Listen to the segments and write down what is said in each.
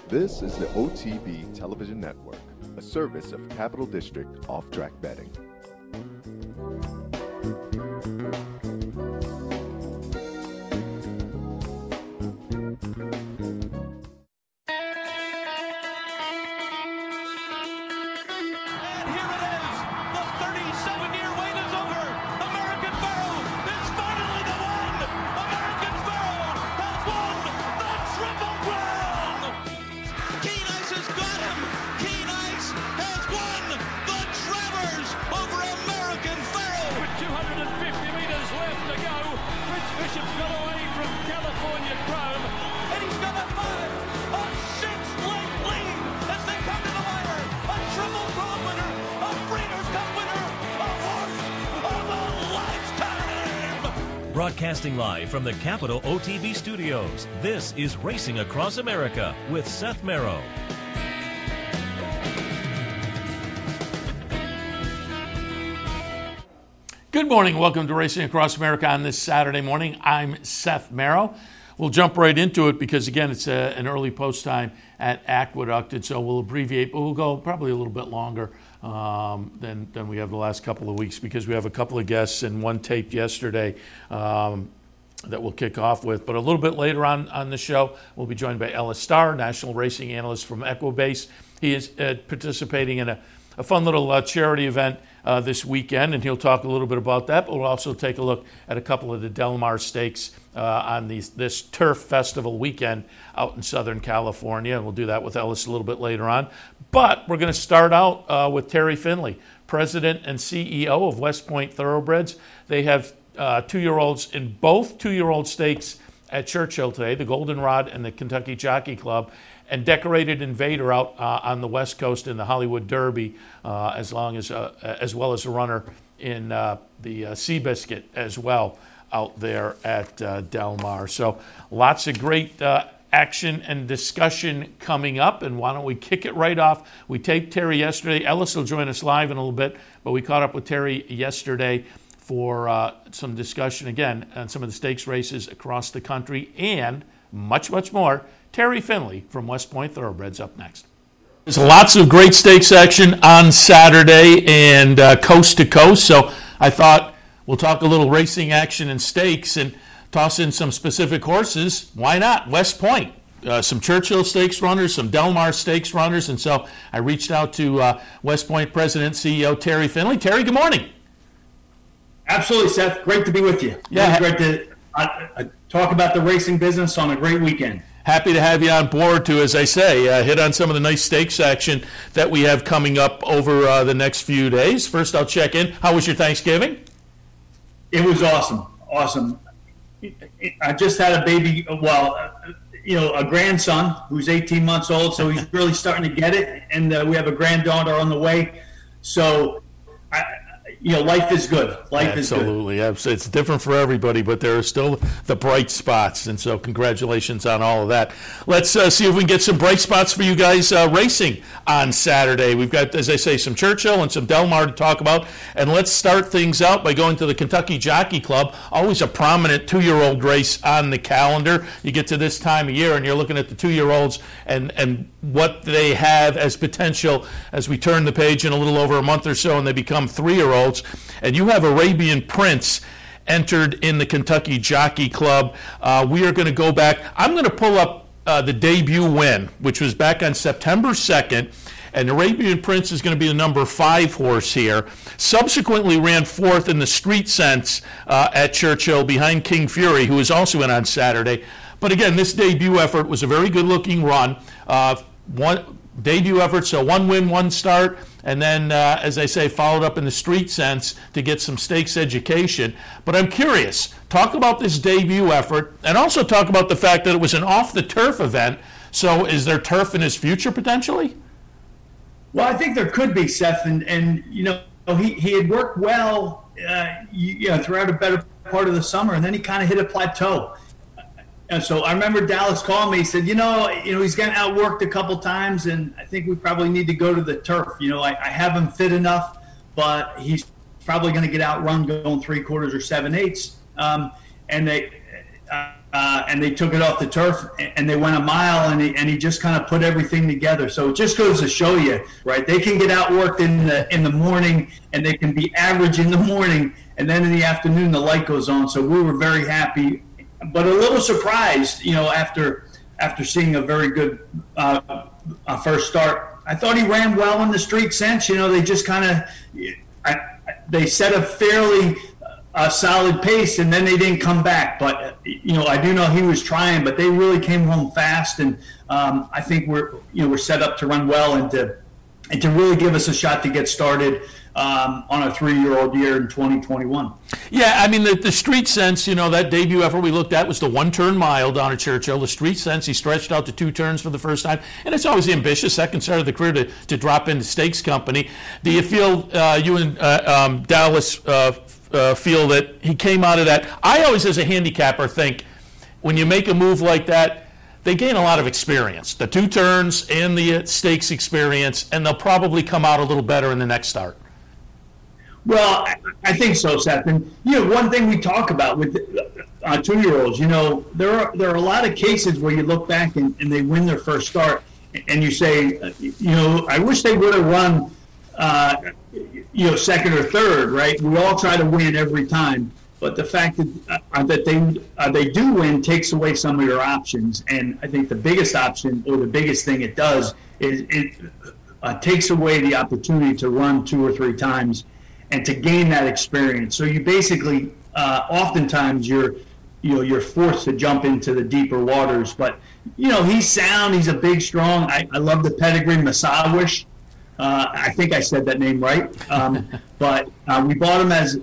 This is the OTB Television Network, a service of Capital District Off-Track Betting. Broadcasting live from the Capital OTB studios, this is Racing Across America with Seth Merrow. Good morning. Welcome to Racing Across America on this Saturday morning. I'm Seth Merrow. We'll jump right into it because, again, it's an early post time at Aqueduct, and so we'll abbreviate, but we'll go probably a little bit longer than we have the last couple of weeks because we have a couple of guests and one taped yesterday that we'll kick off with. But a little bit later on the show, we'll be joined by Ellis Starr, national racing analyst from Equibase. He is participating in a fun little charity event this weekend, and he'll talk a little bit about that. But we'll also take a look at a couple of the Del Mar Stakes on this Turf Festival weekend out in Southern California, and we'll do that with Ellis a little bit later on. But we're going to start out with Terry Finley, president and CEO of West Point Thoroughbreds. They have two-year-olds in both two-year-old stakes at Churchill today, the Goldenrod and the Kentucky Jockey Club, and Decorated Invader out on the West Coast in the Hollywood Derby, as well as a runner in the Seabiscuit as well out there at Del Mar. So lots of great action and discussion coming up, and why don't we kick it right off? We taped Terry yesterday. Ellis will join us live in a little bit, but we caught up with Terry yesterday for some discussion again on some of the stakes races across the country and much, much more. Terry Finley from West Point Thoroughbreds up next. There's lots of great stakes action on Saturday and coast to coast, so I thought we'll talk a little racing action and stakes and toss in some specific horses. Why not? West Point. Some Churchill Stakes runners, some Del Mar Stakes runners, and so I reached out to West Point President CEO Terry Finley. Terry, good morning. Absolutely, Seth. Great to be with you. Yeah, great to talk about the racing business on a great weekend. Happy to have you on board to, as I say, hit on some of the nice stakes action that we have coming up over the next few days. First, I'll check in. How was your Thanksgiving? It was awesome. Awesome. I just had a baby, a grandson who's 18 months old, so he's really starting to get it, and we have a granddaughter on the way. So, life is good. Life is good. Absolutely. It's different for everybody, but there are still the bright spots, and so congratulations on all of that. Let's see if we can get some bright spots for you guys racing on Saturday. We've got, as I say, some Churchill and some Del Mar to talk about, and let's start things out by going to the Kentucky Jockey Club, always a prominent two-year-old race on the calendar. You get to this time of year, and you're looking at the two-year-olds and what they have as potential as we turn the page in a little over a month or so, and they become three-year-olds. And you have Arabian Prince entered in the Kentucky Jockey Club. We are going to go back. I'm going to pull up the debut win, which was back on September 2nd. And Arabian Prince is going to be the number 5 horse here. Subsequently ran fourth in the Street Sense at Churchill behind King Fury, who was also in on Saturday. But again, this debut effort was a very good-looking run. One debut effort, so 1 win, 1 start. And then, as I say, followed up in the Street Sense to get some stakes education. But I'm curious, talk about this debut effort and also talk about the fact that it was an off-the-turf event. So is there turf in his future potentially? Well, I think there could be, Seth. And he had worked well throughout a better part of the summer, and then he kind of hit a plateau. And so I remember Dallas calling me. He said, he's gotten outworked a couple times, and I think we probably need to go to the turf. I have him fit enough, but he's probably going to get outrun going 3/4 or 7/8. And and they took it off the turf, and they went a mile, and he just kind of put everything together. So it just goes to show you, right? They can get outworked in the morning, and they can be average in the morning, and then in the afternoon the light goes on. So we were very happy, but a little surprised, after seeing a very good first start. I thought he ran well in the street sense. They just kind of they set a fairly solid pace, and then they didn't come back. But I do know he was trying, but they really came home fast, and I think we're set up to run well and to really give us a shot to get started on a 3-year-old year in 2021. Yeah, I mean, the street sense, that debut effort we looked at was the 1-turn mile down at Churchill. The street sense, he stretched out to 2 turns for the first time. And it's always ambitious, second start of the career, to drop into Stakes Company. Do you feel, you and Dallas feel that he came out of that? I always, as a handicapper, think when you make a move like that, they gain a lot of experience, the 2 turns and the stakes experience, and they'll probably come out a little better in the next start. Well, I think so, Seth. And one thing we talk about with 2-year-olds, there are a lot of cases where you look back and they win their first start, and you say, I wish they would have run, second or third, right? We all try to win every time, but the fact that they do win takes away some of your options. And I think the biggest option, or the biggest thing it does, is it takes away the opportunity to run 2 or 3 times and to gain that experience. So you basically, oftentimes you're forced to jump into the deeper waters. But he's sound. He's a big, strong. I love the pedigree, Masawish. I think I said that name right. But we bought him as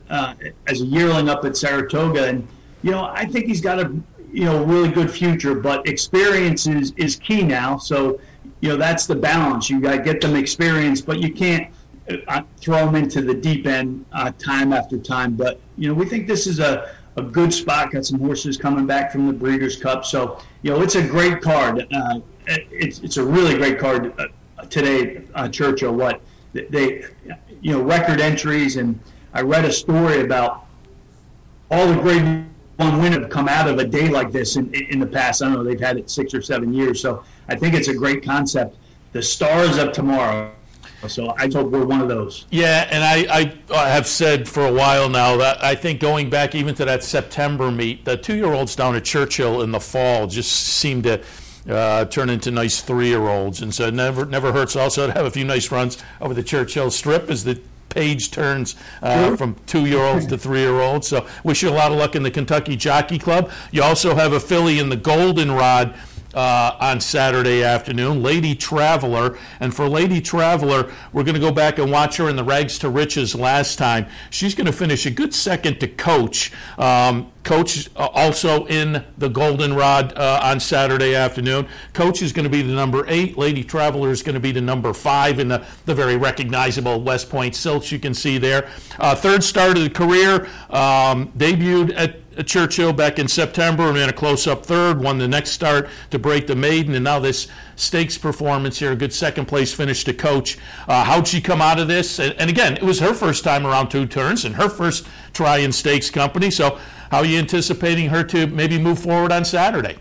a yearling up at Saratoga, and I think he's got a really good future. But experience is key now. So that's the balance. You got to get them experience, but you can't throw them into the deep end time after time. But we think this is a good spot. Got some horses coming back from the Breeders' Cup, so it's a great card. It's a really great card today. Churchill, what they record entries, and I read a story about all the Grade 1 winners have come out of a day like this in the past. I don't know, they've had it 6 or 7 years, so I think it's a great concept. The Stars of Tomorrow. So I hope we're one of those. Yeah, and I have said for a while now that I think going back even to that September meet, the 2-year-olds down at Churchill in the fall just seemed to turn into nice 3-year-olds. And so it never hurts also to have a few nice runs over the Churchill Strip as the page turns from 2-year-olds to 3-year-olds. So wish you a lot of luck in the Kentucky Jockey Club. You also have a filly in the Goldenrod on Saturday afternoon, Lady Traveler. And for Lady Traveler, we're going to go back and watch her in the Rags to Riches last time. She's going to finish a good second to Coach. Coach also in the Goldenrod on Saturday afternoon. Coach is going to be the number 8. Lady Traveler is going to be the number 5 in the very recognizable West Point silks you can see there. Third start of the career, debuted at Churchill back in September and ran a close-up third, won the next start to break the maiden, and now this stakes performance here, a good second-place finish to Coach. How'd she come out of this? And again, it was her first time around 2 turns and her first try in Stakes Company, so how are you anticipating her to maybe move forward on Saturday?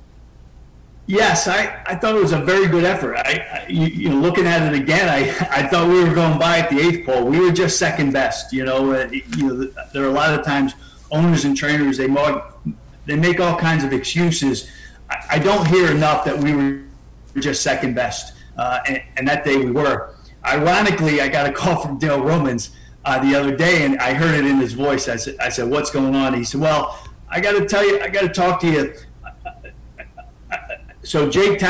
Yes, I thought it was a very good effort. Looking at it again, I thought we were going by at the 8th pole. We were just second best. There are a lot of times owners and trainers, they make all kinds of excuses. I don't hear enough that we were just second best, and that day we were. Ironically, I got a call from Dale Romans the other day, and I heard it in his voice. I said, "What's going on?" He said, "Well, I got to tell you, I got to talk to you." So Jake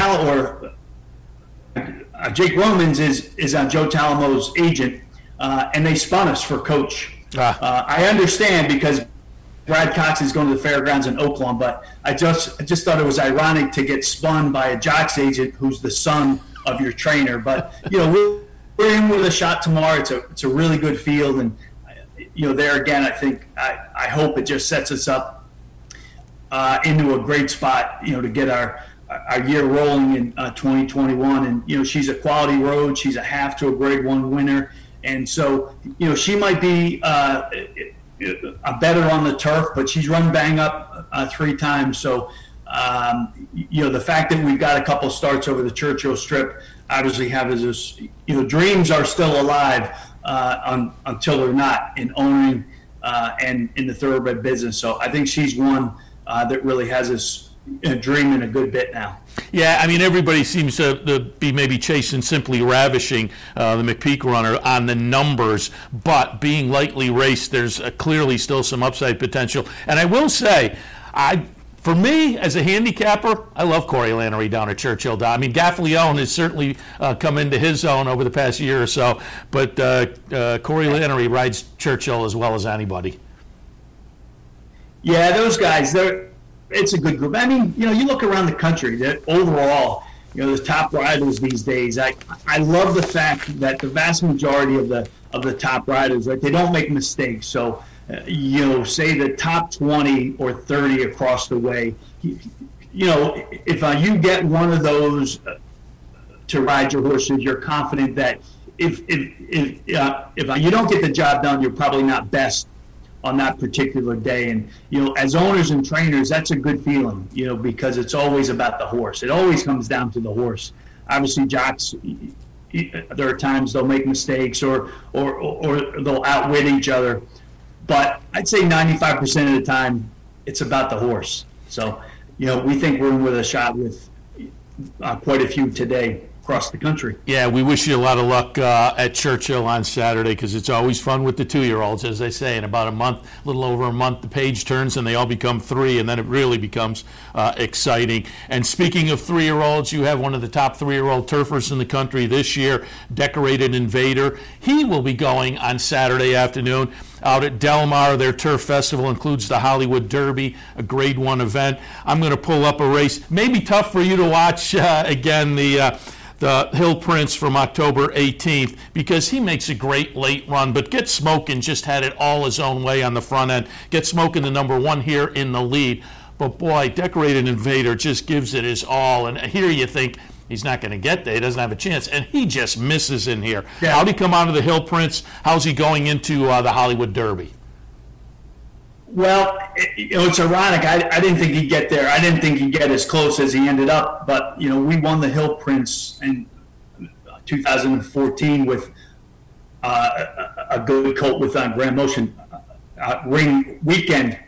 Romans is Joe Talamo's agent, and they spun us for Coach. I understand because Brad Cox is going to the fairgrounds in Oaklawn, but I just thought it was ironic to get spun by a jocks agent who's the son of your trainer. But we're in with a shot tomorrow. It's a really good field, and there again, I think I hope it just sets us up into a great spot, to get our year rolling in 2021. And she's a quality road. She's a half to a Grade 1 winner, and so she might be better on the turf, but she's run bang up 3 times. So, the fact that we've got a couple starts over the Churchill Strip obviously have us, dreams are still alive until they're not in owning and in the thoroughbred business. So I think she's one that really has us dreaming a good bit now. Yeah, I mean, everybody seems to be maybe chasing Simply Ravishing, the McPeak runner, on the numbers, but being lightly raced, there's clearly still some upside potential. And I will say, for me, as a handicapper, I love Corey Lanerie down at Churchill. I mean, Gaffalione has certainly come into his own over the past year or so, but Corey Lanerie rides Churchill as well as anybody. Yeah, those guys, it's a good group. I mean, you look around the country, that overall, the top riders these days, I love the fact that the vast majority of the top riders, right, they don't make mistakes. So, say the top 20 or 30 across the way, if you get one of those to ride your horses, you're confident that if you don't get the job done, you're probably not best on that particular day. And, as owners and trainers, that's a good feeling, because it's always about the horse. It always comes down to the horse. Obviously, jocks, there are times they'll make mistakes or they'll outwit each other. But I'd say 95% of the time, it's about the horse. So, we think we're in with a shot with quite a few today across the country. Yeah, we wish you a lot of luck at Churchill on Saturday, because it's always fun with the 2-year-olds, as they say. In about a little over a month, the page turns and they all become 3, and then it really becomes exciting. And speaking of 3-year-olds, you have one of the top 3-year-old turfers in the country this year, Decorated Invader. He will be going on Saturday afternoon out at Del Mar. Their turf festival includes the Hollywood Derby, a Grade 1 event. I'm going to pull up a race. Maybe tough for you to watch again, the Hill Prince from October 18th, because he makes a great late run. But Get Smokin' just had it all his own way on the front end. Get Smokin', the number 1 here in the lead. But boy, Decorated Invader just gives it his all. And here you think he's not going to get there. He doesn't have a chance. And he just misses in here. Yeah. How'd he come out of the Hill Prince? How's he going into the Hollywood Derby? Well, it's ironic. I didn't think he'd get there. I didn't think he'd get as close as he ended up. But, we won the Hill Prince in 2014 with a good colt with Grand Motion Ring Weekend.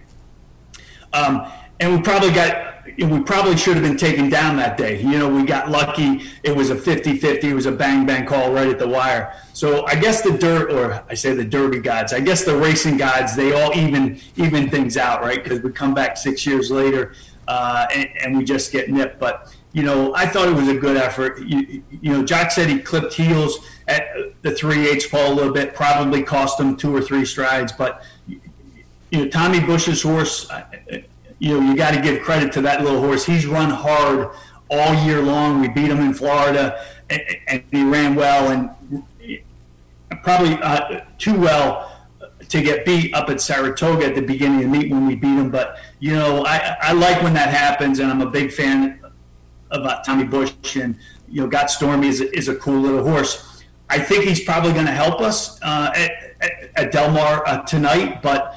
And we probably should have been taken down that day. We got lucky. It was a 50-50. It was a bang-bang call right at the wire. So I guess the Derby gods, I guess the racing gods, they all even things out, right? Because we come back 6 years later and we just get nipped. But, I thought it was a good effort. Jock said he clipped heels at the 3/8 pole a little bit, probably cost him 2 or 3 strides. But, Tommy Bush's horse, you got to give credit to that little horse. He's run hard all year long. We beat him in Florida, and he ran well, and probably too well to get beat up at Saratoga at the beginning of the meet when we beat him. But, I like when that happens, and I'm a big fan of Tommy Bush. And, Got Stormy is a cool little horse. I think he's probably going to help us at Del Mar tonight, but,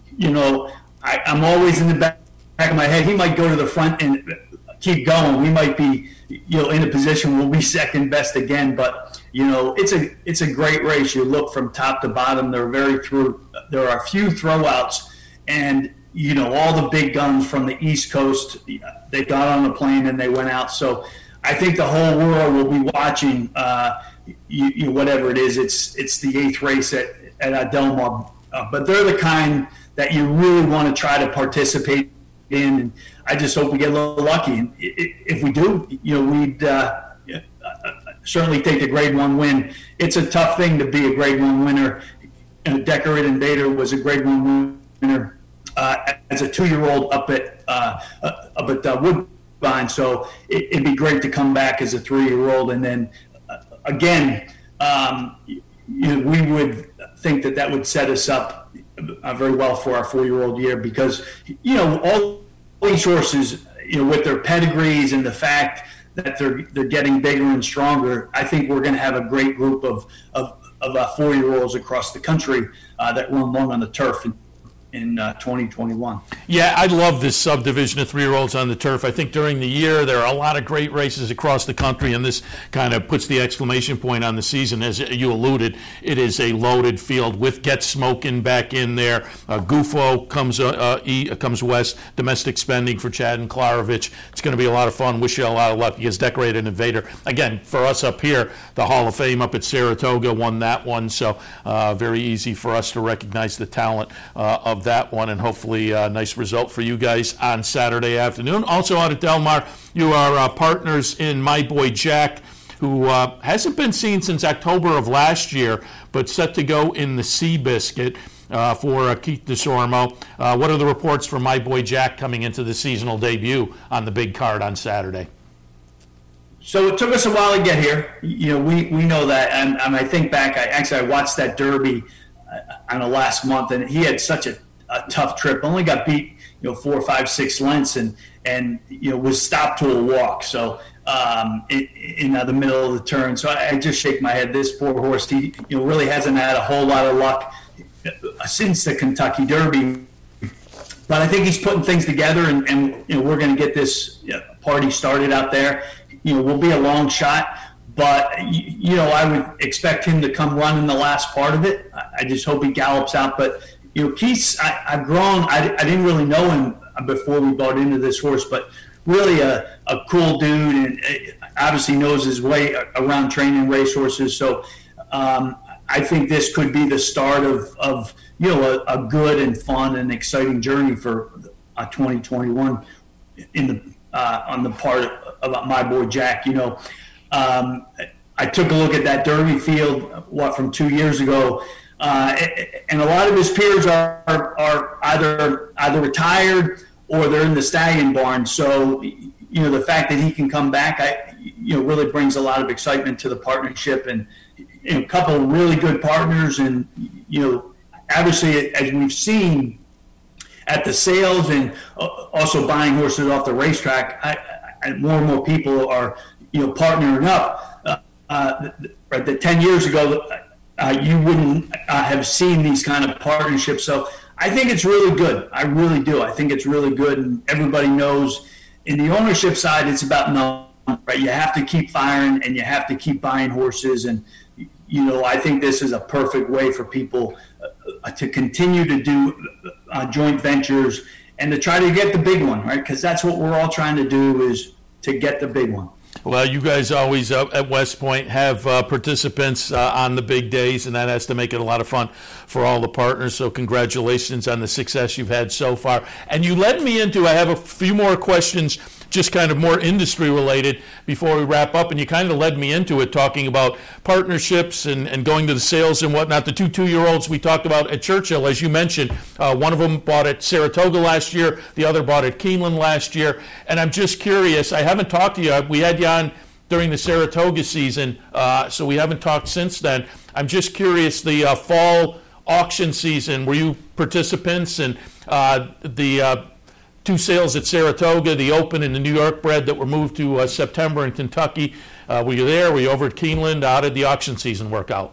I'm always in the back of my head. He might go to the front and keep going. We might be, in a position we'll be second best again. But it's a great race. You look from top to bottom. There are a few throwouts, and all the big guns from the East Coast. They got on the plane and they went out. So I think the whole world will be watching. Whatever it is, it's the 8th race at Del Mar. But they're the kind that you really want to try to participate in. And I just hope we get a little lucky. And if we do, we'd certainly take a Grade 1 win. It's a tough thing to be a Grade 1 winner. Decorated Invader was a Grade 1 winner as a 2-year-old up at Woodbine. So it'd be great to come back as a 3-year-old. And then, again, we would think that would set us up very well for our 4-year-old year, because all these horses, with their pedigrees and the fact that they're getting bigger and stronger, I think we're going to have a great group of 4-year-olds across the country that run long on the turf. And in 2021. Yeah, I love this subdivision of 3-year-olds on the turf. I think during the year there are a lot of great races across the country, and this kind of puts the exclamation point on the season. As you alluded, it is a loaded field with Get Smokin' back in there. Gufo comes west, domestic spending for Chad and Klarovich. It's going to be a lot of fun. Wish you a lot of luck. He gets Decorated Invader. Again, for us up here, the Hall of Fame up at Saratoga won that one, so very easy for us to recognize the talent of that one, and hopefully a nice result for you guys on Saturday afternoon. Also out at Del Mar, you are partners in My Boy Jack, who hasn't been seen since October of last year, but set to go in the Seabiscuit for Keith DeSormo. What are the reports from My Boy Jack coming into the seasonal debut on the big card on Saturday? So it took us a while to get here. We know that, and I think back. I watched that Derby on the last month, and he had such a tough trip. Only got beat, 4, 5, 6 lengths, and was stopped to a walk. So in the middle of the turn. So I just shake my head. This poor horse, he really hasn't had a whole lot of luck since the Kentucky Derby. But I think he's putting things together, and we're going to get this party started out there. Will be a long shot, but I would expect him to come run in the last part of it. I just hope he gallops out. But Keith's, I've grown. I didn't really know him before we bought into this horse, but really a cool dude, and obviously knows his way around training racehorses. So I think this could be the start of a good and fun and exciting journey for 2021 on the part of My Boy Jack. I took a look at that Derby field from 2 years ago, and a lot of his peers are either retired or they're in the stallion barn. So the fact that he can come back, really brings a lot of excitement to the partnership, and a couple of really good partners, and obviously as we've seen at the sales and also buying horses off the racetrack, more and more people are partnering up. The 10 years ago, you wouldn't have seen these kind of partnerships. So I think it's really good. I really do. I think it's really good, and everybody knows in the ownership side, it's about numbers, right? You have to keep firing, and you have to keep buying horses, and I think this is a perfect way for people to continue to do joint ventures and to try to get the big one, right? Because that's what we're all trying to do, is to get the big one. Well, you guys always at West Point have participants on the big days, and that has to make it a lot of fun for all the partners. So congratulations on the success you've had so far. And you led me into, I have a few more questions, just kind of more industry related before we wrap up, and you kind of led me into it, talking about partnerships and going to the sales and whatnot. The 2-year-olds we talked about at Churchill, as you mentioned, one of them bought at Saratoga last year, the other bought at Keeneland last year, and I'm just curious, I haven't talked to you, we had you on during the Saratoga season, so we haven't talked since then. I'm just curious, the fall auction season, were you participants, and the 2 sales at Saratoga, the Open and the New York bred that were moved to September in Kentucky? Were you there? Were you over at Keeneland? How did the auction season work out?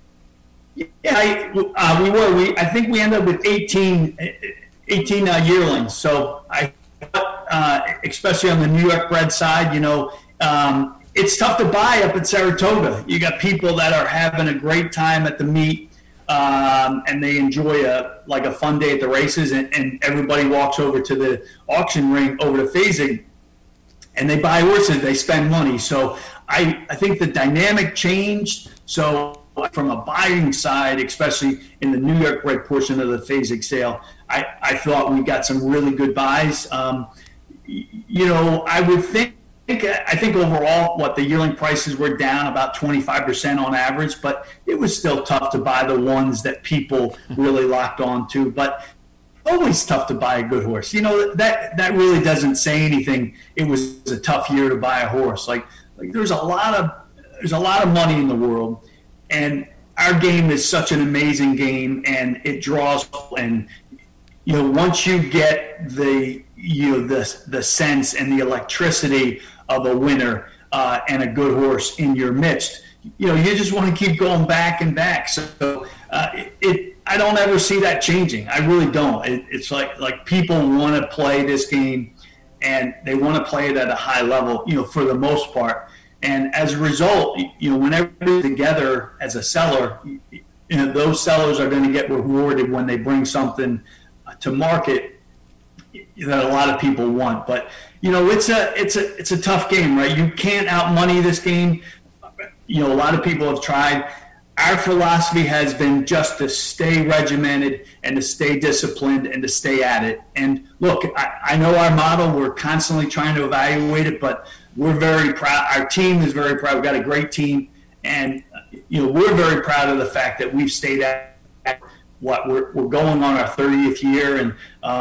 Yeah, we were. I think we ended up with 18 yearlings. So especially on the New York bred side, it's tough to buy up at Saratoga. You got people that are having a great time at the meet. And they enjoy a fun day at the races, and everybody walks over to the auction ring over to Fasig, and they buy horses, they spend money. So I think the dynamic changed. So from a buying side, especially in the New York bred portion of the Fasig sale, I thought we got some really good buys. I would think, I think overall, the yearling prices were down about 25% on average, but it was still tough to buy the ones that people really locked on to. But always tough to buy a good horse. That really doesn't say anything. It was a tough year to buy a horse. Like there's a lot of money in the world, and our game is such an amazing game, and it draws. And once you get the sense and the electricity of a winner and a good horse in your midst, you just want to keep going back and back. So I I don't ever see that changing. I really don't. It's like people want to play this game, and they want to play it at a high level, for the most part. And as a result, whenever they're together as a seller, those sellers are going to get rewarded when they bring something to market that a lot of people want. But it's a tough game, right? You can't outmoney this game. A lot of people have tried. Our philosophy has been just to stay regimented and to stay disciplined and to stay at it. And look, I know our model. We're constantly trying to evaluate it, but we're very proud. Our team is very proud. We've got a great team, and we're very proud of the fact that we've stayed at what we're going on our 30th year, and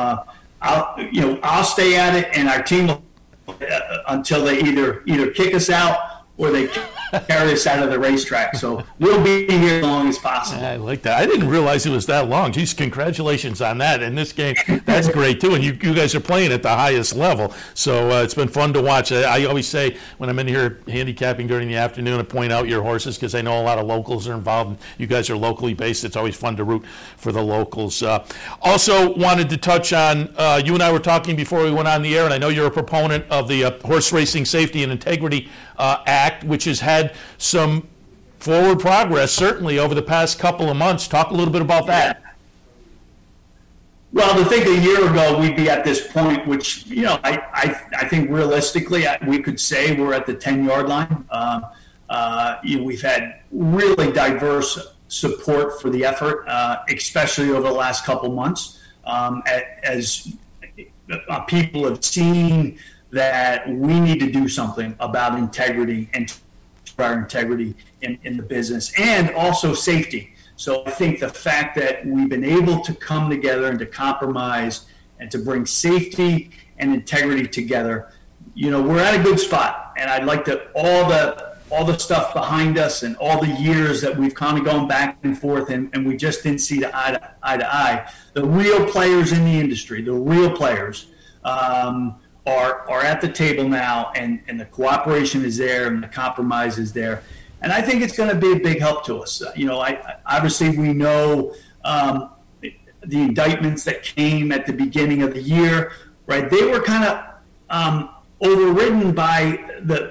I'll stay at it, and our team will, until they either kick us out or they carry us out of the racetrack. So we'll be here as long as possible. I like that. I didn't realize it was that long. Geez, congratulations on that. In this game, that's great, too. And you guys are playing at the highest level. So it's been fun to watch. I always say when I'm in here handicapping during the afternoon, I point out your horses because I know a lot of locals are involved. And you guys are locally based. It's always fun to root for the locals. Also wanted to touch on, you and I were talking before we went on the air, and I know you're a proponent of the Horse Racing Safety and Integrity Act, which has had some forward progress, certainly, over the past couple of months. Talk a little bit about that. Well, to think a year ago we'd be at this point, which, I think realistically we could say we're at the 10-yard line. We've had really diverse support for the effort, especially over the last couple months, as people have seen that we need to do something about integrity and our integrity in the business, and also safety. So I think the fact that we've been able to come together and to compromise and to bring safety and integrity together, we're at a good spot. And I'd like to all the stuff behind us and all the years that we've kind of gone back and forth and we just didn't see eye to eye. The real players in the industry, the real players, are at the table now, and the cooperation is there and the compromise is there. And I think it's going to be a big help to us. Obviously we know the indictments that came at the beginning of the year, right? They were kind of overridden by the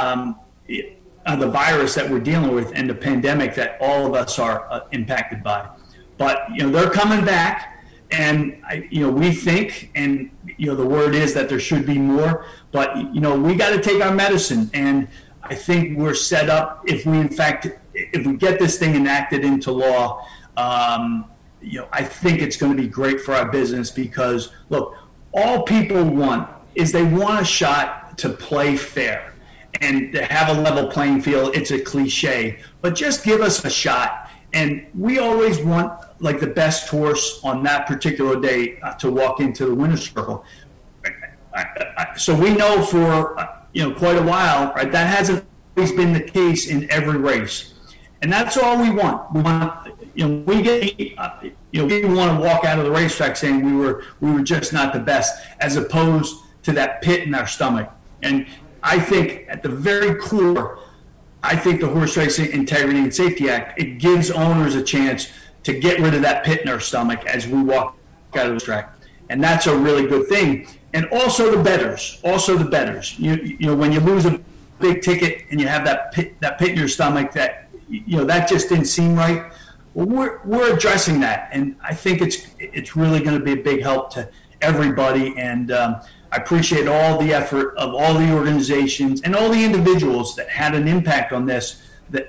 virus that we're dealing with and the pandemic that all of us are impacted by. But, they're coming back. And, we think, and, the word is that there should be more, but, we got to take our medicine. And I think we're set up, if we get this thing enacted into law, I think it's going to be great for our business because, look, all people want is they want a shot to play fair and to have a level playing field. It's a cliche, but just give us a shot. And we always want like the best horse on that particular day to walk into the winner's circle. So we know for quite a while, right? That hasn't always been the case in every race, and that's all we want. We want we want to walk out of the racetrack saying we were just not the best, as opposed to that pit in our stomach. And I think at the very core, I think the Horse Racing Integrity and Safety Act, it gives owners a chance to get rid of that pit in our stomach as we walk out of the track. And that's a really good thing. And also the bettors. When you lose a big ticket and you have that pit in your stomach that just didn't seem right. Well, we're addressing that, and I think it's really going to be a big help to everybody. And I appreciate all the effort of all the organizations and all the individuals that had an impact on this,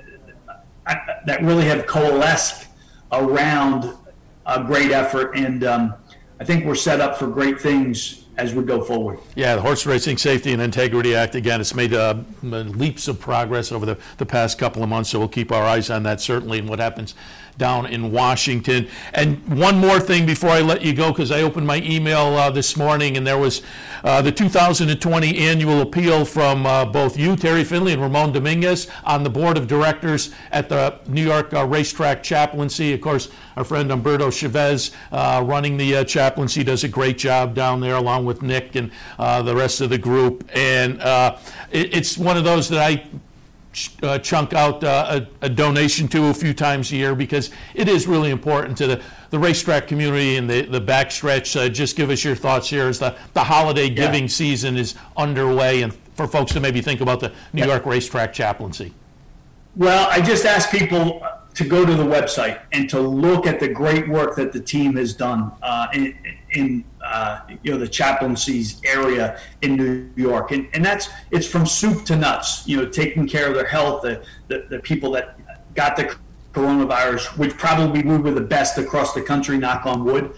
that really have coalesced around a great effort. And I think we're set up for great things as we go forward. Yeah, the Horse Racing Safety and Integrity Act, again, it's made leaps of progress over the past couple of months, so we'll keep our eyes on that, certainly, and what happens down in Washington. And one more thing before I let you go, because I opened my email this morning, and there was the 2020 annual appeal from both you, Terry Finley, and Ramon Dominguez on the board of directors at the New York Racetrack Chaplaincy. Of course, our friend Humberto Chavez running the chaplaincy does a great job down there, along with Nick and the rest of the group. And it's one of those that I chunk out a donation to a few times a year, because it is really important to the racetrack community and the backstretch. Just give us your thoughts here as the holiday giving season is underway, and for folks to maybe think about the New York Racetrack Chaplaincy. Well, I just ask people to go to the website and to look at the great work that the team has done in the chaplaincy's area in New York, and it's from soup to nuts. Taking care of their health, the people that got the coronavirus, which probably we were the best across the country, knock on wood.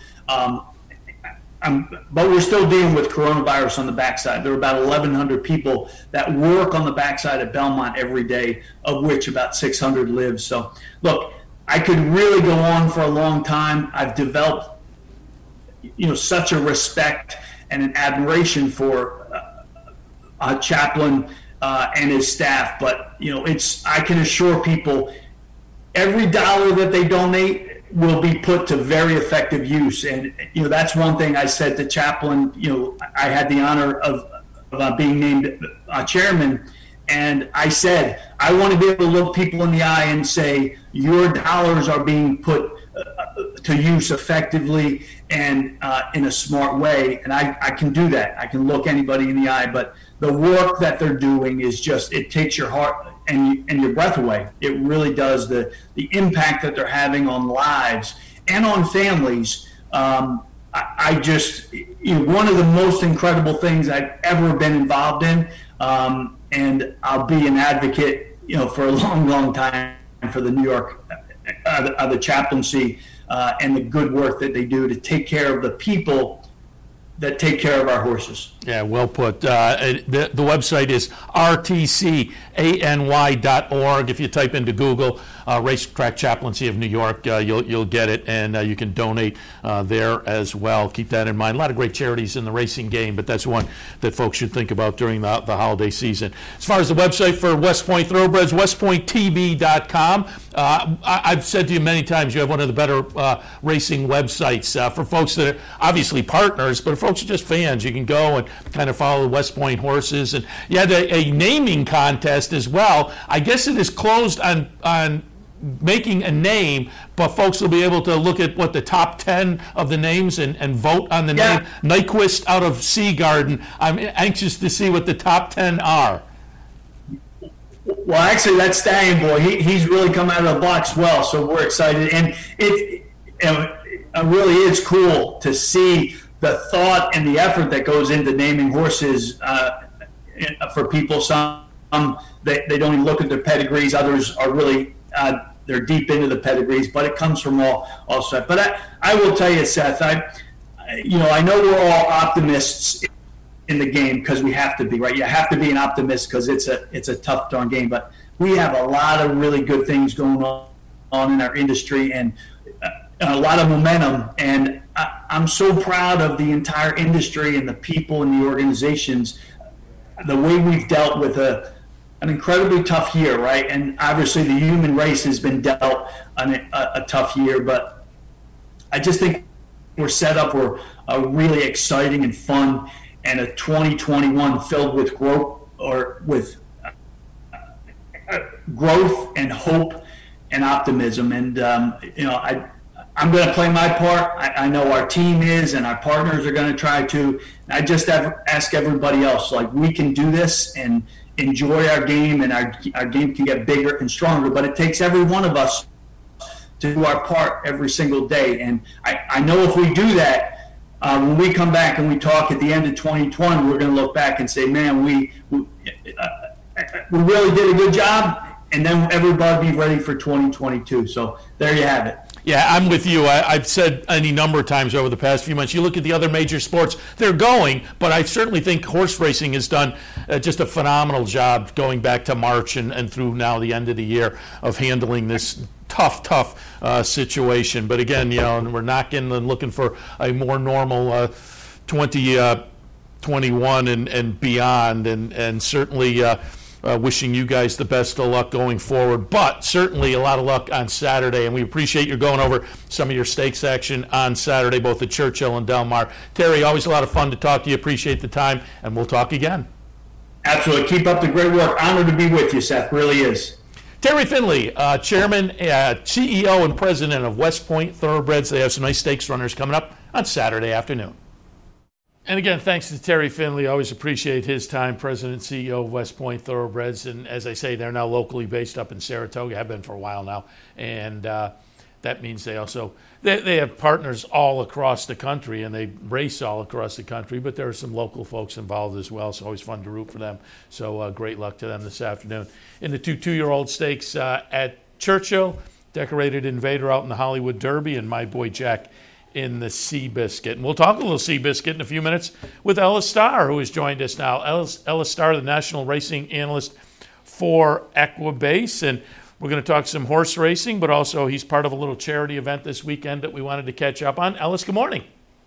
But we're still dealing with coronavirus on the backside. There are about 1,100 people that work on the backside of Belmont every day, of which about 600 live. So, look, I could really go on for a long time. I've developed, such a respect and an admiration for a chaplain and his staff. But, I can assure people every dollar that they donate will be put to very effective use. And, that's one thing I said to Chaplain. I had the honor of being named chairman. And I said, I want to be able to look people in the eye and say, your dollars are being put to use effectively and in a smart way. And I can do that. I can look anybody in the eye. But the work that they're doing is just, it takes your heart and your breath away. It really does. The impact that they're having on lives and on families. I just, one of the most incredible things I've ever been involved in. And I'll be an advocate, for a long, long time for the New York, the chaplaincy and the good work that they do to take care of the people that take care of our horses. Yeah, well put. The website is rtcany.org. If you type into Google Racetrack Chaplaincy of New York, you'll get it, and you can donate there as well. Keep that in mind. A lot of great charities in the racing game, but that's one that folks should think about during the holiday season. As far as the website for West Point Thoroughbreds, westpointtb.com. I've said to you many times, you have one of the better racing websites for folks that are obviously partners, but for folks who are just fans. You can go and kind of follow the West Point horses. And you had a naming contest as well. I guess it is closed on making a name, but folks will be able to look at what the top 10 of the names and vote on the name. Nyquist out of Seagarden. I'm anxious to see what the top 10 are. Well, actually, that Stallion Boy, he's really come out of the blocks well, so we're excited. And it really is cool to see the thought and the effort that goes into naming horses for people. Some they don't even look at their pedigrees. Others are really they're deep into the pedigrees, but it comes from all sides. But I will tell you, Seth, I know we're all optimists in the game because we have to be, right? You have to be an optimist because it's a tough darn game. But we have a lot of really good things going on in our industry and a lot of momentum. And I'm so proud of the entire industry and the people and the organizations, the way we've dealt with an incredibly tough year, right? And obviously the human race has been dealt a tough year, but I just think we're set up for a really exciting and fun and a 2021 filled with growth and hope and optimism. And I'm going to play my part. I know our team is, and our partners are going to try to. I just ask everybody else, like, we can do this and enjoy our game, and our game can get bigger and stronger. But it takes every one of us to do our part every single day. And I know if we do that, when we come back and we talk at the end of 2020, we're going to look back and say, man, we really did a good job. And then everybody be ready for 2022. So there you have it. Yeah, I'm with you. I've said any number of times over the past few months, you look at the other major sports, they're going, but I certainly think horse racing has done just a phenomenal job going back to March and through now the end of the year of handling this tough situation. But again, we're knocking and looking for a more normal 2021 and beyond, and certainly wishing you guys the best of luck going forward, but certainly a lot of luck on Saturday, and we appreciate you going over some of your stakes action on Saturday, both at Churchill and Del Mar. Terry, always a lot of fun to talk to you. Appreciate the time, and we'll talk again. Absolutely. Keep up the great work. Honored to be with you, Seth. Really is. Terry Finley, Chairman, CEO, and President of West Point Thoroughbreds. They have some nice stakes runners coming up on Saturday afternoon. And again, thanks to Terry Finley. Always appreciate his time, President and CEO of West Point Thoroughbreds. And as I say, they're now locally based up in Saratoga, have been for a while now. And that means they also they have partners all across the country, and they race all across the country, but there are some local folks involved as well, so always fun to root for them. So great luck to them this afternoon. In the two-year-old stakes at Churchill, Decorated Invader out in the Hollywood Derby, and My Boy Jack in the Seabiscuit. And we'll talk a little Seabiscuit in a few minutes with Ellis Starr, who has joined us now. Ellis Starr, the national racing analyst for Equibase, and we're going to talk some horse racing, but also he's part of a little charity event this weekend that we wanted to catch up on. Ellis, good morning.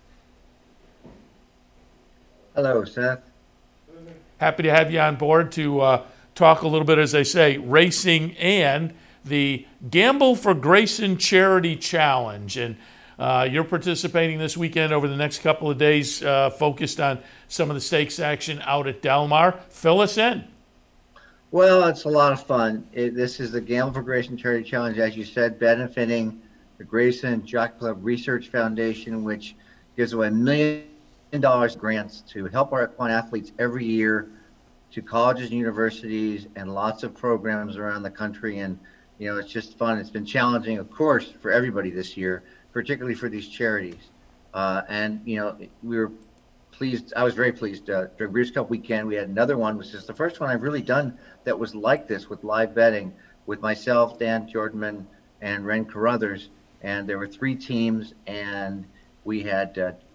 Hello, Seth. Happy to have you on board to talk a little bit, as I say, racing and the Gamble for Grayson Charity Challenge. And you're participating this weekend over the next couple of days, focused on some of the stakes action out at Del Mar. Fill us in. Well, it's a lot of fun. This is the Gamble for Grayson Charity Challenge, as you said, benefiting the Grayson Jockey Club Research Foundation, which gives away $1 million grants to help our equine athletes every year to colleges and universities and lots of programs around the country. And, you know, it's just fun. It's been challenging, of course, for everybody this year, particularly for these charities. And, you know, we were pleased. I was very pleased. During Breeders' Cup weekend, we had another one, which is the first one I've really done that was like this with live betting with myself, Dan Jordanman, and Ren Carruthers. And there were 3 teams, and we had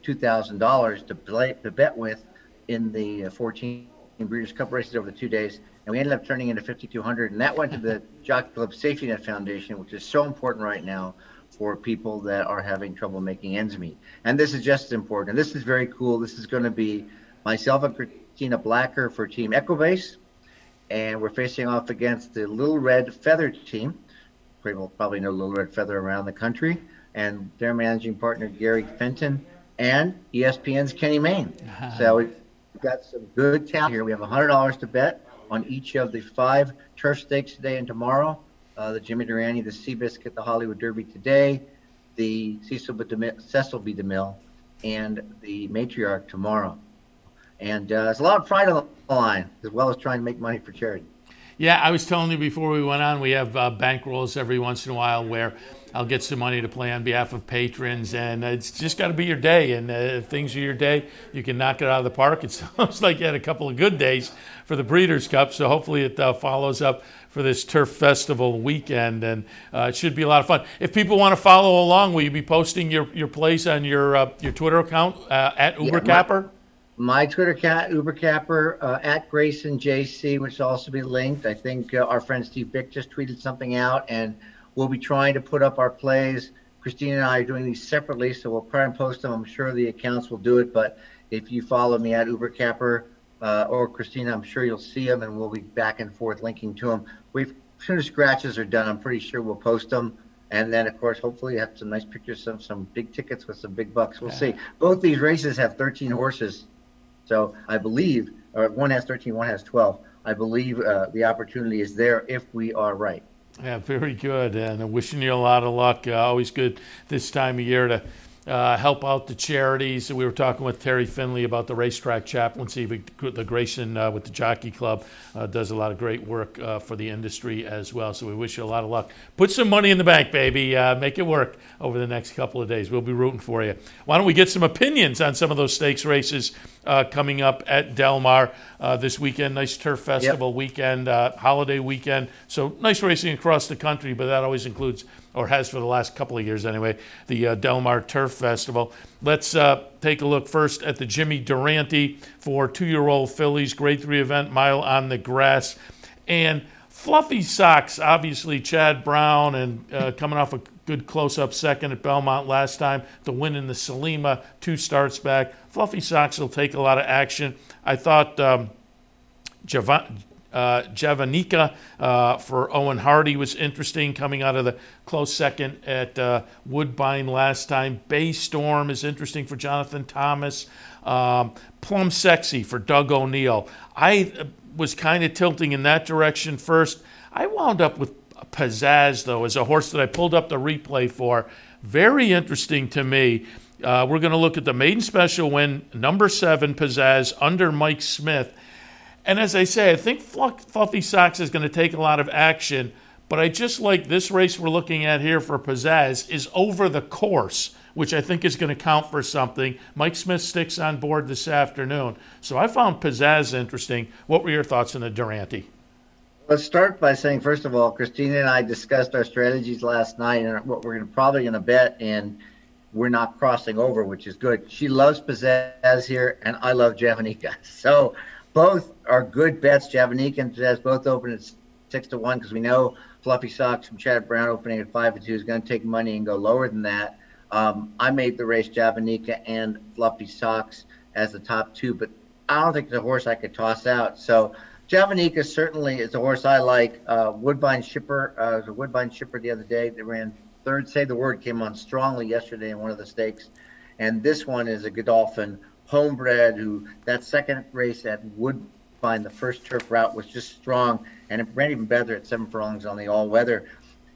$2,000 to bet with in the 14 Breeders' Cup races over the 2 days. And we ended up turning into $5,200, and that went to the Jockey Club Safety Net Foundation, which is so important right now for people that are having trouble making ends meet. And this is just as important. And this is very cool. This is going to be myself and Christina Blacker for Team Equibase, and we're facing off against the Little Red Feather team. People probably know Little Red Feather around the country, and their managing partner, Gary Fenton, and ESPN's Kenny Mayne. So we've got some good talent here. We have $100 to bet on each of the 5 turf stakes today and tomorrow. The Jimmy Durante, the Seabiscuit, the Hollywood Derby today, the Cecil B. DeMille, and the Matriarch tomorrow. And there's a lot of pride on the line, as well as trying to make money for charity. Yeah, I was telling you before we went on, we have bankrolls every once in a while where I'll get some money to play on behalf of patrons, and it's just got to be your day. And if things are your day, you can knock it out of the park. It sounds like you had a couple of good days for the Breeders' Cup, so hopefully it follows up for this Turf Festival weekend, and it should be a lot of fun. If people want to follow along, will you be posting your plays on your Twitter account at UberCapper? My Twitter account, UberCapper, at Grayson JC, which will also be linked. I think our friend Steve Bick just tweeted something out, and we'll be trying to put up our plays. Christina and I are doing these separately, so we'll try and post them. I'm sure the accounts will do it, but if you follow me at UberCapper or Christina, I'm sure you'll see them, and we'll be back and forth linking to them. As soon as scratches are done, I'm pretty sure we'll post them. And then, of course, hopefully have some nice pictures of some big tickets with some big bucks. We'll see. Both these races have 13 horses. So I believe, or one has 13, one has 12. I believe the opportunity is there if we are right. Yeah, very good. And wishing you a lot of luck. Always good this time of year to help out the charities. We were talking with Terry Finley about the racetrack chaplaincy. The Grayson with the Jockey Club does a lot of great work for the industry as well. So we wish you a lot of luck. Put some money in the bank, baby. Make it work over the next couple of days. We'll be rooting for you. Why don't we get some opinions on some of those stakes races coming up at Del Mar this weekend? Nice Turf Festival weekend, holiday weekend. So nice racing across the country, but that always includes, or has for the last couple of years anyway, the Del Mar Turf Festival. Let's take a look first at the Jimmy Durante for 2-year-old fillies, Grade 3 event, mile on the grass. And Fluffy Socks, obviously Chad Brown, and coming off a good close-up second at Belmont last time, the win in the Salima, 2 starts back. Fluffy Socks will take a lot of action. I thought Javanica for Owen Hardy was interesting, coming out of the close second at Woodbine last time. Bay Storm is interesting for Jonathan Thomas. Plum Sexy for Doug O'Neill. was kind of tilting in that direction first. I wound up with Pizzazz, though, as a horse that I pulled up the replay for. Very interesting to me. We're going to look at the maiden special win, number 7, Pizzazz, under Mike Smith. And as I say, I think Fluffy Socks is going to take a lot of action, but I just like this race we're looking at here for Pizzazz is over the course, which I think is going to count for something. Mike Smith sticks on board this afternoon. So I found Pizzazz interesting. What were your thoughts on the Durante? Let's start by saying, first of all, Christina and I discussed our strategies last night and what we're probably going to bet, and we're not crossing over, which is good. She loves Pizzazz here, and I love Javanica. So both are good bets. Javanica and Pizzazz both open at 6-1 because we know Fluffy Socks from Chad Brown opening at 5-2 is going to take money and go lower than that. I made the race Javanica and Fluffy Socks as the top 2, but I don't think it's a horse I could toss out. So Javanica certainly is a horse I like. Woodbine Shipper was a Woodbine Shipper the other day. They ran third, Say the Word, came on strongly yesterday in one of the stakes. And this one is a Godolphin homebred who that second race at Woodbine, the first turf route, was just strong. And it ran even better at 7 furlongs on the all-weather.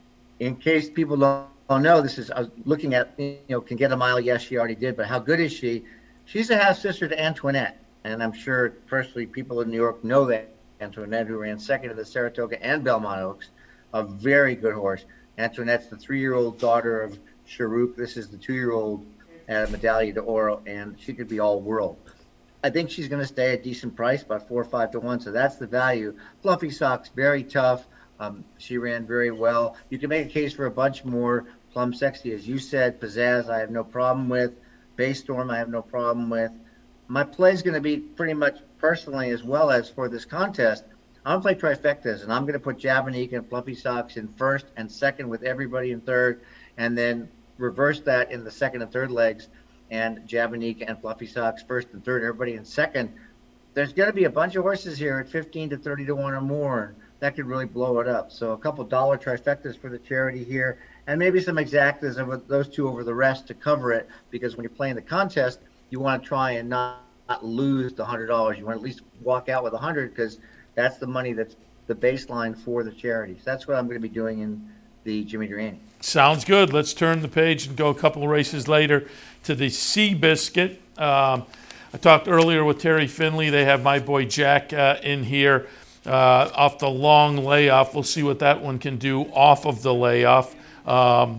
In case people don't know, I was looking at, can get a mile. Yes, she already did. But how good is she? She's a half-sister to Antoinette. And I'm sure, personally, people in New York know that. Antoinette, who ran second to the Saratoga and Belmont Oaks, a very good horse. Antoinette's the 3-year-old daughter of Sharuk. This is the 2-year-old at Medaglia d'Oro, and she could be all world. I think she's going to stay at a decent price, about 4 or 5-1, so that's the value. Fluffy Socks, very tough. She ran very well. You can make a case for a bunch more. Plum Sexy, as you said. Pizzazz, I have no problem with. Baystorm, I have no problem with. My play is going to be pretty much personally, as well as for this contest, I'm going to play trifectas, and I'm going to put Javanica and Fluffy Socks in first and second with everybody in third, and then reverse that in the second and third legs, and Javanica and Fluffy Socks first and third, everybody in second. There's going to be a bunch of horses here at 15 to 30 to 1 or more. That could really blow it up. So a couple dollar trifectas for the charity here, and maybe some exactas of those two over the rest to cover it, because when you're playing the contest, you want to try and not lose the $100. You want to at least walk out with 100 because that's the money that's the baseline for the charity. So that's what I'm going to be doing in the Jimmy Durante. Sounds good. Let's turn the page and go a couple of races later to the Seabiscuit. I talked earlier with Terry Finley. They have my boy Jack in here off the long layoff. We'll see what that one can do off of the layoff. But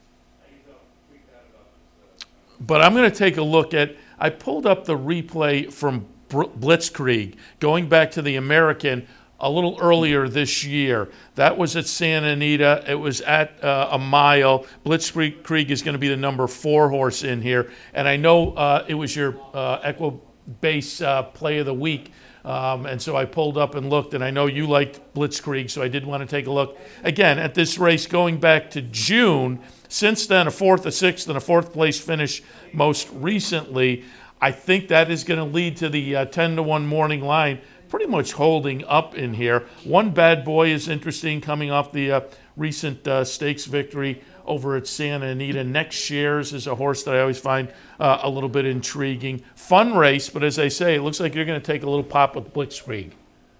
I'm going to take a look at, I pulled up the replay from Blitzkrieg, going back to the American a little earlier this year. That was at Santa Anita. It was at a mile. Blitzkrieg is going to be the number 4 horse in here. And I know it was your Equibase play of the week. And so I pulled up and looked, and I know you liked Blitzkrieg, so I did want to take a look again at this race going back to June. Since then, a 4th, a 6th, and a 4th place finish most recently. I think that is going to lead to the 10-1 morning line pretty much holding up in here. One Bad Boy is interesting, coming off the recent stakes victory over at Santa Anita. Next Shares is a horse that I always find a little bit intriguing. Fun race, but as I say, it looks like you're going to take a little pop with Blitzkrieg.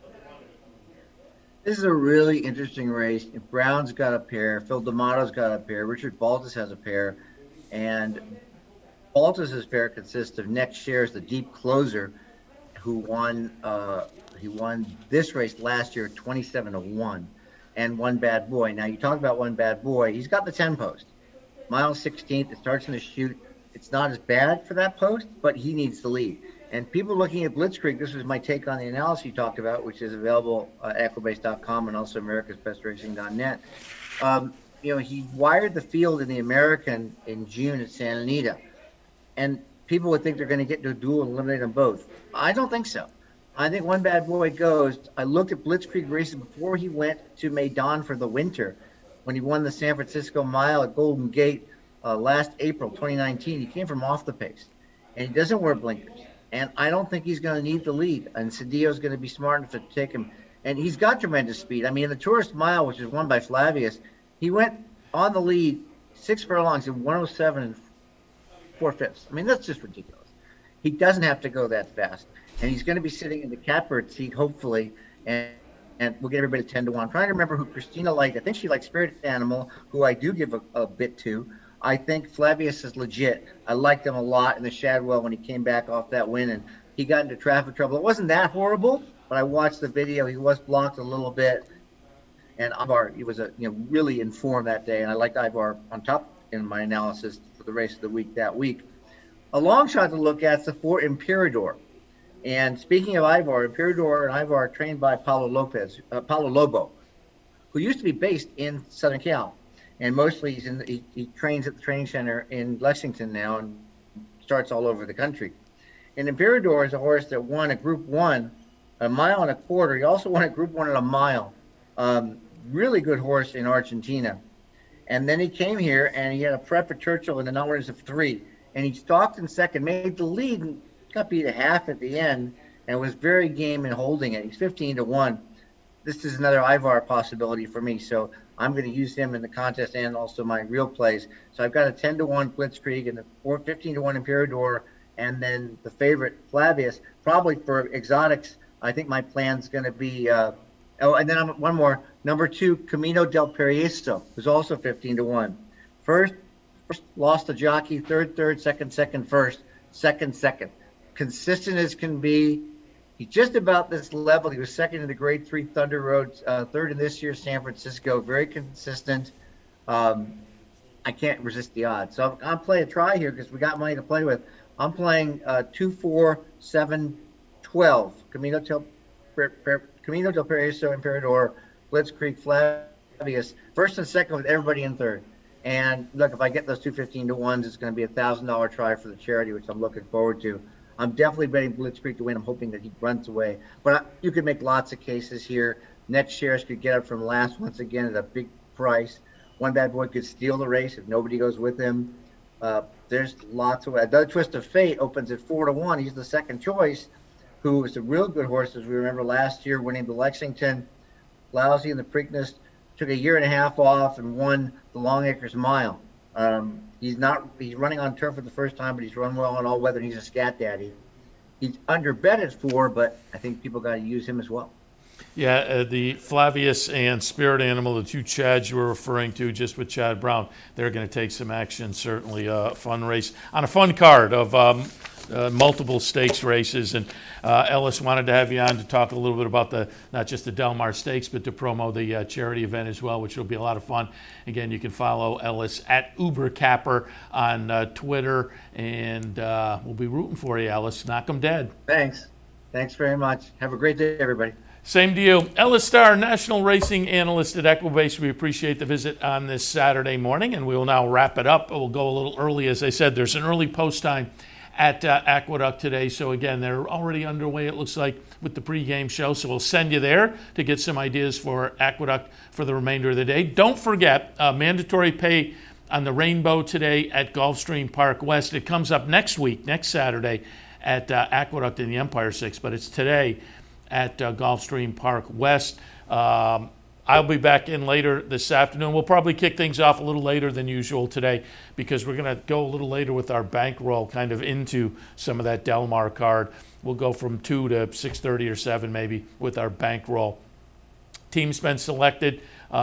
This is a really interesting race. Brown's got a pair. Phil D'Amato's got a pair. Richard Baltus has a pair. And Baltus's pair consists of Next Shares, the deep closer, who won this race last year 27-1, and One Bad Boy. Now, you talk about One Bad Boy. He's got the 10 post. Mile 16th, it starts in the chute. It's not as bad for that post, but he needs the lead. And people looking at Blitzkrieg, this was my take on the analysis you talked about, which is available at Equibase.com and also americasbestracing.net. He wired the field in the American in June at Santa Anita. And people would think they're going to get to a duel and eliminate them both. I don't think so. I think One Bad Boy goes. I looked at Blitzkrieg races before he went to Maidan for the winter when he won the San Francisco Mile at Golden Gate last April 2019. He came from off the pace, and he doesn't wear blinkers. And I don't think he's going to need the lead. And Cedillo's going to be smart enough to take him. And he's got tremendous speed. I mean, in the Tourist Mile, which is won by Flavius, he went on the lead 6 furlongs in 107 4/5. I mean, that's just ridiculous. He doesn't have to go that fast. And he's going to be sitting in the catbird seat, hopefully, and we'll get everybody 10-1. I'm trying to remember who Christina liked. I think she liked Spirit Animal, who I do give a bit to. I think Flavius is legit. I liked him a lot in the Shadwell when he came back off that win, and he got into traffic trouble. It wasn't that horrible, but I watched the video. He was blocked a little bit, and Ivar, he was really in form that day, and I liked Ivar on top in my analysis for the race of the week that week. A long shot to look at is the 4 Imperador. And speaking of Ivar, Imperador and Ivar are trained by Paulo Lobo, who used to be based in Southern Cal. And mostly he trains at the training center in Lexington now and starts all over the country. And Imperador is a horse that won a Group 1, a mile and a quarter. He also won a Group 1 at a mile. Really good horse in Argentina. And then he came here and he had a prep at Churchill in the numbers of 3. And he stalked in second, made the lead, and got beat a half at the end, and was very game in holding it. He's 15-1. This is another Ivar possibility for me, so I'm going to use him in the contest and also my real plays. So I've got a 10-1 Blitzkrieg and a 15-1 Imperador, and then the favorite Flavius. Probably for exotics, I think my plan's going to be and then one more, number 2, Camino del Paraiso, who's also 15-1. First lost to jockey, third, second, first, second. Consistent as can be. He's just about this level. He was second in the Grade 3 Thunder Road, third in this year's San Francisco. Very consistent. I can't resist the odds. So I'm playing a try here because we got money to play with. I'm playing 2, 4, 7, 12. Camino del Paraiso, Imperador, Blitzkrieg, Flavius. First and second with everybody in third. And look, if I get those 2 15-1s, it's going to be $1,000 try for the charity, which I'm looking forward to. I'm definitely betting Blitzkrieg to win. I'm hoping that he runs away. But you could make lots of cases here. Net shares could get up from last once again at a big price. One bad boy could steal the race if nobody goes with him. There's lots of ways. The Twist of Fate opens at 4-1. He's the second choice, who is a real good horse, as we remember last year, winning the Lexington, lousy in the Preakness. Took a year and a half off and won the Long Acres Mile. He's running on turf for the first time, but he's run well on all weather, and he's a scat daddy. He's under bet at 4, but I think people got to use him as well. Yeah, the Flavius and Spirit Animal, the 2 Chads you were referring to, just with Chad Brown, they're going to take some action. Certainly a fun race on a fun card of multiple stakes races. And Ellis wanted to have you on to talk a little bit about not just the Del Mar Stakes, but to promo the charity event as well, which will be a lot of fun. Again, you can follow Ellis at UberCapper on Twitter, and we'll be rooting for you, Ellis. Knock 'em dead. Thanks very much. Have a great day, everybody. Same to you. Ellis Starr, national racing analyst at Equibase. We appreciate the visit on this Saturday morning, and we will now wrap it up. We'll go a little early. As I said, there's an early post time at Aqueduct today. So, again, they're already underway, it looks like, with the pregame show. So we'll send you there to get some ideas for Aqueduct for the remainder of the day. Don't forget, mandatory pay on the Rainbow today at Gulfstream Park West. It comes up next week, next Saturday, at Aqueduct in the Empire 6, but it's today at Gulfstream Park West. I'll be back in later this afternoon. We'll probably kick things off a little later than usual today because we're going to go a little later with our bankroll kind of into some of that Del Mar card. We'll go from 2 to 6:30 or 7 maybe with our bankroll. Team's been selected,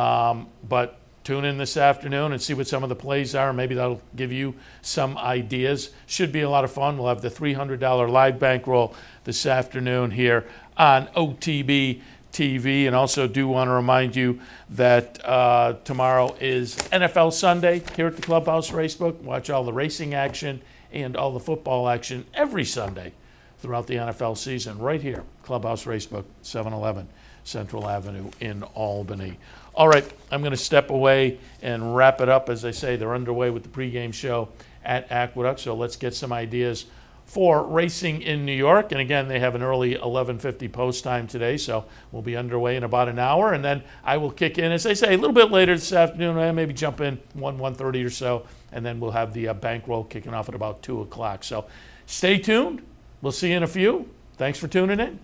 but tune in this afternoon and see what some of the plays are. Maybe that'll give you some ideas. Should be a lot of fun. We'll have the $300 live bankroll this afternoon here on OTB TV. And also do want to remind you that tomorrow is NFL Sunday here at the Clubhouse Racebook. Watch all the racing action and all the football action every Sunday throughout the NFL season right here, Clubhouse Racebook, 711 Central Avenue in Albany. All right, I'm going to step away and wrap it up. As I say, they're underway with the pregame show at Aqueduct, so let's get some ideas for racing in New York. And again, they have an early 11:50 post time today, so we'll be underway in about an hour. And then I will kick in, as I say, a little bit later this afternoon, maybe jump in 1:30 or so, and then we'll have the bankroll kicking off at about 2 o'clock. So stay tuned. We'll see you in a few. Thanks for tuning in.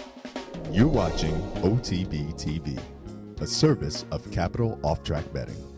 You're watching OTB TV, a service of Capital Off Track Betting.